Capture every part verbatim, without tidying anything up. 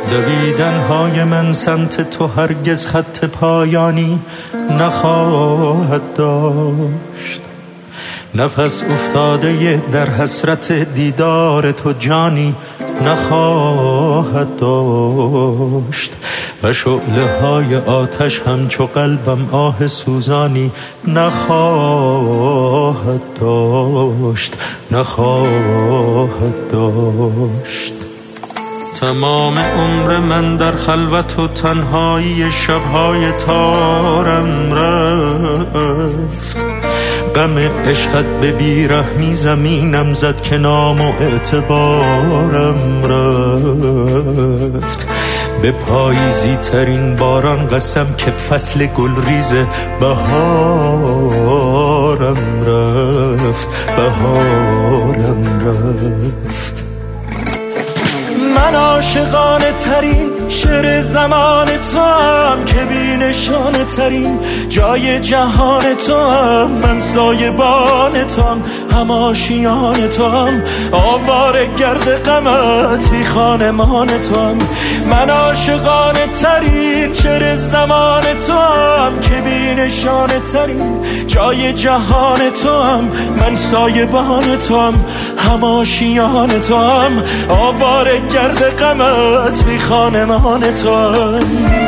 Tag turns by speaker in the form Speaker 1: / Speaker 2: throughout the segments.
Speaker 1: دویدن های من سمت تو هرگز خط پایانی نخواهد داشت. نفس افتاده در حسرت دیدار تو جانی نخواهد داشت. و شعله های آتش همچو قلبم آه سوزانی نخواهد داشت نخواهد داشت. تمام عمر من در خلوت و تنهایی شبهای تارم رفت. غم عشقت به بیرحمی زمینم زد که نام و اعتبارم رفت. به پاییزی ترین باران قسم که فصل گلریز بهارم رفت بهارم رفت. من عاشقانه ترین شعر زمان تو هم که بی نشانه ترین جای جهان تو هم. من سایبان تو هم هم آشیان تو هم آواره گرد غمت بی خانمان تو هم. من عاشقانه ترین شعر زمان تو هم که بی نشانه ترین جای جهان تو هم. من سایبان تو هم هم آشیان تو هم آواره گرد غمت بی خانمان تو هم.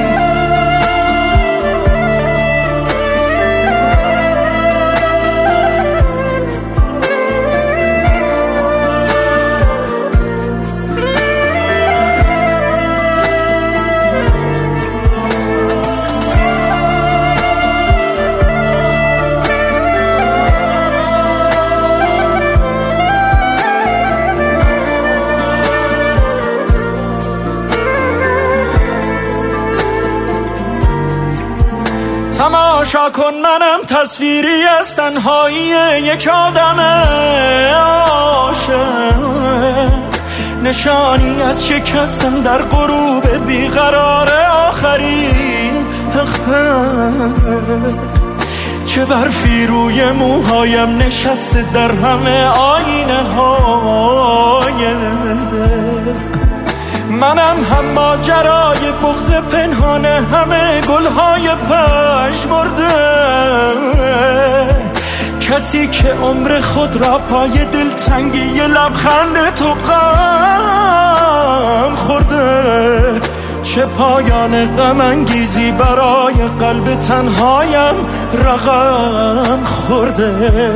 Speaker 1: تماشا کن منم تصویری از تنهایی یک آدم عاشق. نشانی از شکستن در غروب بیقرار آخرین چه برفی روی موهایم نشسته در همه آینه های دل. منم هم ماجرای بغض پنهان همه گلهای پژمرده. کسی که عمر خود را پای دلتنگی لبخند تو غم خورده. چه پایان غم انگیزی برای قلب تنهایم رقم خورده.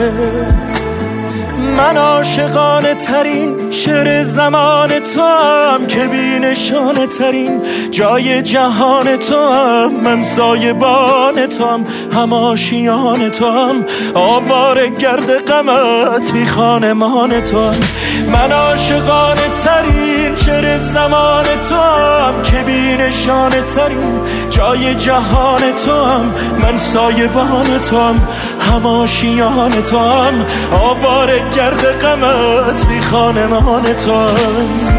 Speaker 1: من عاشقانه ترین شعر زمان تو هم که بی نشانه ترین جای جهان تو هم. من سایبان تو هم هم آشیان تو هم آواره گرد غمت بی خانمان تو هم. من عاشقانه ترین شعر زمان تو هم که بی نشانه ترین جای جهان تو هم. من سایبان تو هم هم آشیان تو هم آواره گرد غمت بی خانمان تو هم.